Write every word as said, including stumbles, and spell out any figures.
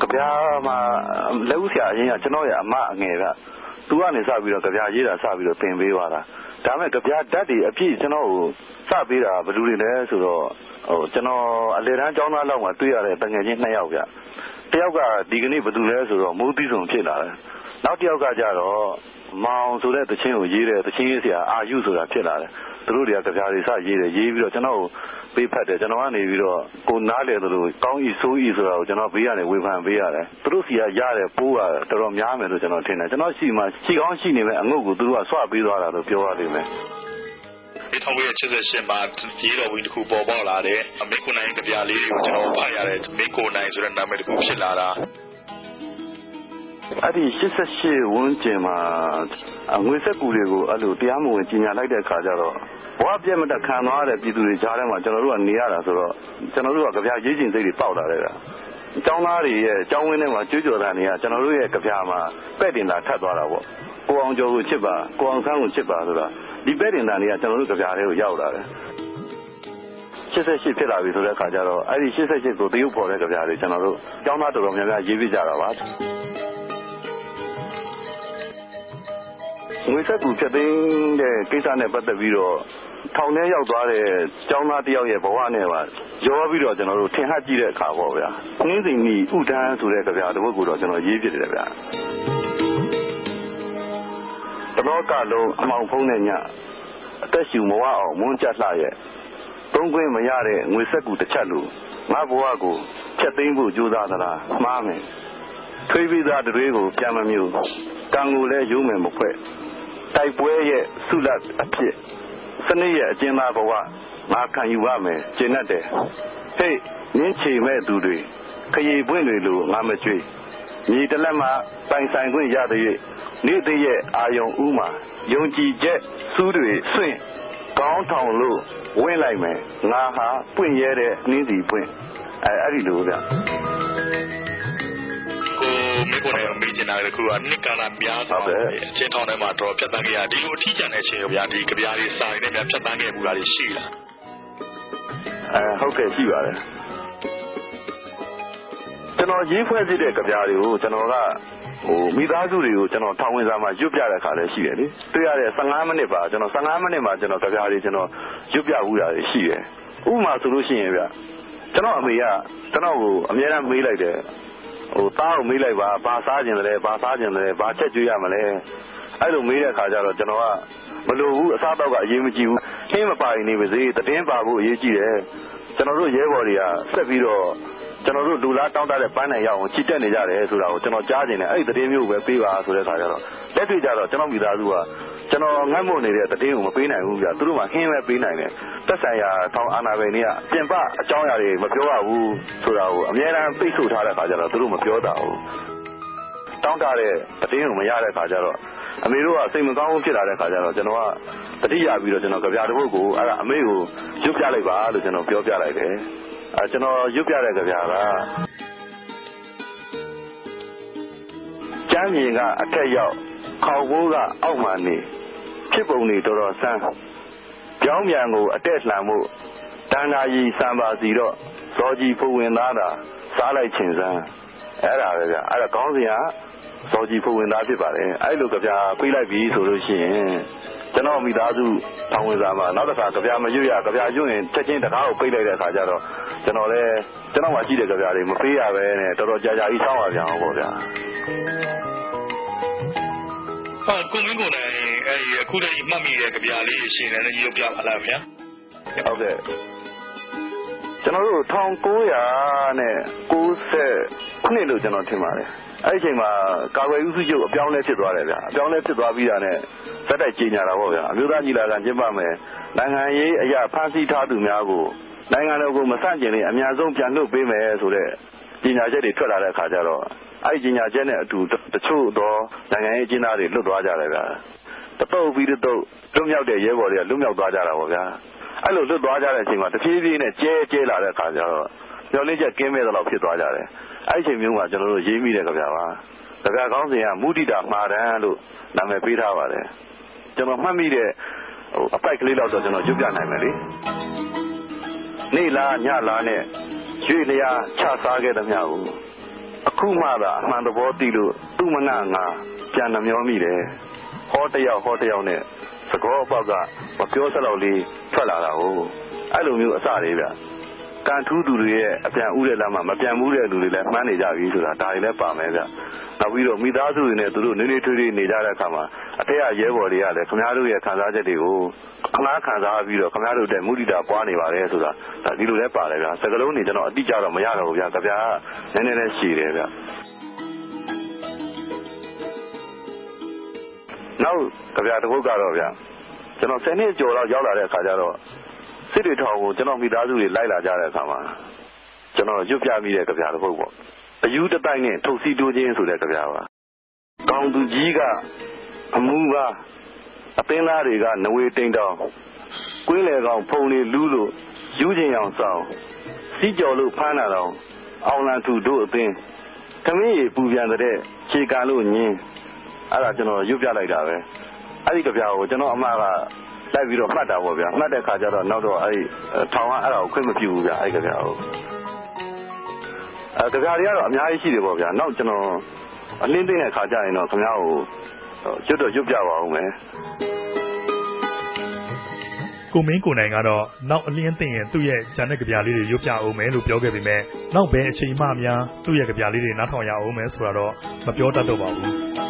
ဗျာမှာလက်ဦးဆရာအရင်ကကျွန်တော်ရဲ့အမအငယ်ကသူကနေစပြီးတော့ကြပြရေးတာစပြီးတော့သင်ပေးသွားတာဒါမဲ့ကြပြဓာတ်တွေအပြည့်ကျွန်တော်ကိုစပေးတာဘယ်လိုတွေလဲဆိုတော့ဟိုကျွန်တော်အလေတန်းကျောင်းသားလောက်မှတွေ့ရတဲ့တငယ်ချင်းနှစ်ယောက်ဗျတယောက်ကဒီကနေ့ဘယ်သူလဲဆိုတော့မိုးသီးစုံဖြစ်လာတယ်နောက်တယောက်ကကြတော့မောင်ဆိုတဲ့တချင်းကိုရေးတဲ့တချင်းရေးဆရာအာယုဆိုတာဖြစ်လာတယ်သူတို့တွေကကြပြတွေစရေးတယ်ရေးပြီးတော့ကျွန်တော်ကိုပေးဖတ်တယ်ကျွန်တော်ကနေပြီးတော့ကိုနားလေသလိုကောင်းဤဆိုးဤဆိုတာကိုကျွန်တော်ဘေးကနေဝေဖန်ပေးရတယ်သူတို့စီကရတဲ့ပိုးကတော်တော်များမယ်လို့ကျွန်တော်ထင်တယ်ကျွန်တော်ရှိမှရှိကောင်းရှိနေမယ်အငုတ်ကိုသူတို့ကဆွပေးသွားတာလို့ပြောရလိမ့်မယ်ဒီထောင်ရဲ့ချက်ဆက်ရှင်မှာရေးတော်ဝင်တစ်ခုပေါ်ပေါက်လာတယ်မင်းကိုနိုင်ကြပြလေးတွေကိုကျွန်တော်ဖတ်ရတယ်မင်းကိုနိုင်ဆိုတဲ့နာမည်တစ်ခုဖြစ်လာတာအဲ့ဒီရှစ်ဆယ့်ရှစ်ဝန်းကျင်မှာငွေစက်ကူတွေကိုအဲ့လိုတရားမဝင်ကြီးညာလိုက်တဲ့အခါကျတော့ဘဝပြည့်မတခံသွားတဲ့ပြည်သူတွေကြားထဲမှာကျွန်တော်တို့ကနေရတာဆိုတော့ကျွန်တော်တို့ကကြပြရေးချင်းစိတ်တွေပေါက်လာတယ်ကအကြောင်းသားတွေရဲ့အကြောင်းဝင်းထဲမှာကြွကြော်တာတွေကကျွန်တော်တို့ရဲ့ကြပြမှာပဲ့တင်တာထပ်သွားတာပေါ့ကိုအောင်ကျော်ကိုချစ်ပါကိုအောင်ဆန်းကိုချစ်ပါဆိုတာဒီပဲ့တင်တာတွေကကျွန်တော်တို့ကြပြတွေကိုရောက်လာတယ်ရှစ်ဆယ့်ရှစ်ဖြစ်လာပြီဆိုတဲ့အခါကျတော့အဲ့ဒီရှစ်ဆယ့်ရှစ်ကိုတရုပ်ပေါ်တဲ့ကြပြတွေကျွန်တော်တို့အကြောင်းသားတော်တော်များများရေးပြကြတာပါငွေစက်ကူဖြစ်သိမ်းတဲ့ကိစ္စနဲ့ပတ်သက်ပြီးတော့ထောင်ထဲရောက်သွားတဲ့ကျောင်းသားတယောက်ရဲ့ဘဝနဲ့ပါရောပြီးတော့ကျွန်တော်တို့ထင်ဟပ်ကြည့်တဲ့အခါပေါ့ဗျာငင်းစိန်ကြီးဥဒန်းဆိုတဲ့ကြပြတစ်ပုဒ်ကိုတော့ကျွန်တော်ရေးပြတယ်ဗျာတလောကလုံးအမောင်ဖုံးတဲ့ညအသက်ရှူမဝအောင်မွန်းကြလှရဲ့သုံးခွင့်မရတဲ့ငွေစက်ကူတစ်ချက်လို့ငါဘဝကိုဖြတ်သိမ်းဖို့ကြိုးစားသလားမှားမယ်ထွေးပြီးသားတွေကိုပြန်မမျိုးကံကိုလည်းရုံးမယ်မဖွဲ့တိုက်ပွဲရဲ့ဆုလတ်အဖြစ်စနစ်ရဲ့အကျဉ်းသားဘဝငါခံယူရမယ်ကျင့်တတ်တယ်ဟေ့နင်းချေမဲ့သူတွေခရီးပွင့်တွေလိုငါမကြွေးမြေတလက်မှာပိုင်ဆိုင်ခွင့်ရတဲ့နေ့တည်းရဲ့အာယုံဥမှာယုံကြည်ချက်စူးတွေဆွင့်ကောင်းထောင်လို့ဝင့်လိုက်မယ်ငါဟာပွင့်ရဲတဲ့နှင်းစီပွင့်အဲအဲ့ဒီလိုဗျမင်းကိုယ်နဲ့မေးချင်တာကခုကနှစ်ကာလများစွာအချင်းထောင်ထဲမှာတော့ဖြတ်တန်းခဲ့ရဒီလိုအထီးကျန်တဲ့အချိန်ဗျာဒီကြပြားလေးစာရင်းနဲ့များဖြတ်တန်းခဲ့မှုလားရှိလားအဲဟုတ်ကဲ့ရှိပါတယ်ကျွန်တော်ရေးဖွဲ့စစ်တဲ့ကြပြားတွေကိုကျွန်တော်ကဟိုမိသားစုတွေကိုကျွန်တော်ထောင်ဝင်စာမှာရွတ်ပြတဲ့ခါလည်းရှိတယ်လေတွေ့ရတဲ့15မိနစ်ပါကျွန်တော်15မိနစ်မှာကျွန်တော်ကြပြားတွေကျွန်တော်ရွတ်ပြဘူးတာရှိတယ်ဥပမာဆိုလို့ရှိရင်ဗျကျွန်တော်အမေကကျွန်တော်ကိုအများအားမေးလိုက်တယ်ဟိုသားကိုမေးလိုက်ပါဘာစားကျင်တယ်ဘာစားကျင်တယ်ဘာချက်ကျွေးရမလဲအဲ့လိုမေးတဲ့အခါကျတော့ကျွန်တော်ကမလိုဘူးအစားတော့ကအရေးမကြီးဘူးခင်းမပါရင်နေပါစေတည်င်းပါဖို့အရေးကြီးတယ်ကျွန်တော်တို့ရဲဘော်တွေကဆက်ပြီးတော့ကျွန်တော်တို့လူလားတောင်းတတဲ့ပန်းနိုင်ရအောင်ချစ်တက်နေကြတယ်ဆိုတာကိုကျွန်တော်ကြားနေတယ်အဲ့ဒီတည်င်းမျိုးပဲပေးပါဆိုတဲ့အခါကျတော့လက်တွေ့ကြတော့ကျွန်တော်မိသားစုကကျွန်တော်ငတ်မွနေတဲ့တည်င်းကိုမပေးနိုင်ဘူးဗျာသူတို့မှခင်းပဲပေးနိုင်တယ်သက်ဆိုင်ရာထောင်အာဏာပိုင်တွေကပြင်ပအကြောင်းအရာတွေမပြောရဘူးဆိုတာကိုအများအားပိတ်ဆို့ထားတဲ့အခါကျတော့သူတို့မပြောတာဘူးတောင်းတတဲ့တည်င်းကိုမရတဲ့အခါကျတော့အမေတို့ကစိတ်မကောင်းဖြစ်လာတဲ့အခါကျတော့ကျွန်တော်ကတတိယပြီးတော့ကျွန်တော်ကြပြတစ်ပုဒ်ကိုအဲ့ဒါအမေကိုရွတ်ပြလိုက်ပါလို့ကျွန်တော်ပြောပြလိုက်တယ်အဲကျွန်တော်ရွတ်ပြတဲ့ကြပြကကျမ်းမြေကအထက်ရောက်ခေါဘိုးကအောက်မှနေဖြစ်ပုံတွေတော်တော်ဆန်းပြောင်းပြန်ကိုအတက်လှန်မှုတန်တာကြီးစံပါစီတော့ဇော်ကြီးဖူဝင်သားတာစားလိုက်ချင်စမ်းအဲ့ဒါပဲဗျအဲ့ဒါခေါင်းစဉ်ကဇော်ကြီးဖူဝင်သားဖြစ်ပါတယ်အဲ့လိုကြပြပေးလိုက်ပြီဆိုလို့ရှိရင်ကျွန်တော်မိသားစုထောင်ဝင်စာမှာနောက်တစ်ခါကြပြမရွတ်ရကြပြရွတ်ရင်ချက်ချင်းတကားကိုပိတ်လိုက်တဲ့အခါကျတော့ကျွန်တော်လည်းကျွန်တော်မှရှိတဲ့ကြပြတွေမပေးရပဲနဲ့တော်တော်ကြာကြာကြီးစောင်းရပြန်အောင်ပေါ့ဗျာဟာကိုမင်းကိုနိုင်အဲ့ဒီအခုတည်းမှတ်မိတဲ့ကြပြလေးရှင်လည်းရုပ်ပြပါလားဗျာဟုတ်ကဲ့ကျွန်တော်တို့၁၉၉ခုနှစ်လို့ကျွန်တော်ထင်ပါတယ်အဲ့ဒီအချိန်မှာကာကွယ်ဦးစုချုပ်အပြောင်းလဲဖြစ်သွားတယ်ဗျာအပြောင်းလဲဖြစ်သွားပြီးတာနဲ့ဇက်တိုက်ကြီးညာတာပေါ့ဗျာအမျိုးသားညီလာခံကျင်းပမယ်နိုင်ငံရေးအရာဖန်ဆီးထားသူများကိုနိုင်ငံတော်ကိုမဆန့်ကျင်ရင်အများဆုံးပြန်လွှတ်ပေးမယ်ဆိုတဲ့ကြီးညာချက်တွေထွက်လာတဲ့အခါကျတော့အဲ့ဒီကြီးညာချက်နဲ့အတူတချို့သောနိုင်ငံရေးအကျဉ်းသားတွေလွတ်သွားကြတယ်ဗျာတပုတ်ပြီးတပုတ်လွတ်မြောက်တဲ့ရဲဘော်တွေကလွတ်မြောက်သွားကြတာပေါ့ဗျာအဲ့လိုလွတ်သွားကြတဲ့အချိန်မှာတဖြည်းဖြည်းနဲ့ကျဲကျဲလာတဲ့အခါကျတော့မျောလင်းချက်ကင်းမဲ့သလောက်ဖြစ်သွားကြတယ်အဲ့ဒီအချိန်မျိုးမှာကျွန်တော်တို့ရေးမိတဲ့ကြပြပါကြပြကောင်းစဉ်ကမုဒိတာမှားတန်းလို့နာမည်ပေးထားပါတယ်ကျွန်တော်မှတ်မိတဲ့ဟိုအပိုက်ကလေးတော့ကျွန်တော်ရွတ်ပြနိုင်မယ်လေနေ့လားညလားနဲ့ရွေလျာချစားခဲ့သမျှကိုအခုမှသာအမှန်သဘောသိလို့သူ့မနာငါပြန်နှမျောမိတယ်ဟောတယောက်ဟောတယောက်နဲ့သကောအပေါက်ကမပြောစလောက်လေးထွက်လာတာဟုတ်အဲ့လိုမျိုးအစလေးဗျကန်ထူးသူတွေရဲ့အပြန်ဥတဲ့လမ်းမှာမပြန်ဘူးတဲ့လူတွေလည်းမှန်းနေကြပြီဆိုတာဒါတွေလည်းပါမယ်ဗျနောက်ပြီးတော့မိသားစုတွေနဲ့သူတို့နေနေထွေးထွေးနေကြတဲ့အခါမှာအထက်ရဲဘော်တွေကလည်းခင်ဗျားတို့ရဲ့ခံစားချက်တွေကိုခလားခံစားပြီးတော့ခင်ဗျားတို့တဲ့မုဒိတာပွားနေပါတယ်ဆိုတာဒါဒီလိုလည်းပါတယ်ဗျစကလုံးတွေကျွန်တော်အတိအကျတော့မရတော့ဘူးဗျကြပြားနည်းနည်းလေးရှည်တယ်ဗျနောက်ကြပြားတစ်ခုကတော့ဗျကျွန်တော်ဆယ်နှစ်ကျော်လောက်ရောက်လာတဲ့အခါကျတော့စစ်တွေထောင်ကိုကျွန်တော်မိသားစုတွေလိုက်လာကြတဲ့အခါမှာကျွန်တော်ရွတ်ပြမိတဲ့ကြပြားတစ်ခုပေါ့အယူတတိုက်နဲ့ထုတ်စီတိုးခြင်းဆိုတဲ့ကြပြားပါကောင်းသူကြီးကအမှုကအပင်းသားတွေကနဝေတိန်တောင်ကွင်းလေကောင်ဖုံနေလူးလို့ယူခြင်းအောင်ဆောင်စီးကြော်လို့ဖမ်းလာတော့အောင်လန်သူတို့အပင်းသမီးရေပူပြန်တဲ့ခြေကလို့ညင်းအဲ့ဒါကျွန်တော်ရွတ်ပြလိုက်တာပဲအဲ့ဒီကြပြားကိုကျွန်တော်အမကလိုက်ပြီးတော့မှတ်တာပေါ့ဗျာမှတ်တဲ့ခါကျတော့နောက်တော့အဲ့ဒီထောင်ကအဲ့ဒါကိုခွင့်မပြုဘူးဗျာအဲ့ဒီကြပြားကိုအဲကြပြားတွေကတော့အများကြီးရှိတယ်ပေါ့ဗျာနောက်ကျွန်တော်အလင်းသိတဲ့ခါကျရင်တော့ခင်ဗျားကိုကျွတ်တော့ရွတ်ပြပါဦးမယ်ကိုမင်းကိုနိုင်ကတော့နောက်အလင်းသိရင်သူ့ရဲ့ဂျန်တဲ့ကြပြားလေးတွေရွတ်ပြအောင်မယ်လို့ပြောခဲ့ပေမဲ့နောက်ဘယ်အချိန်မှများသူ့ရဲ့ကြပြားလေးတွေနားထောင်ရအောင်မယ်ဆိုတာတော့မပြောတတ်တော့ပါဘူး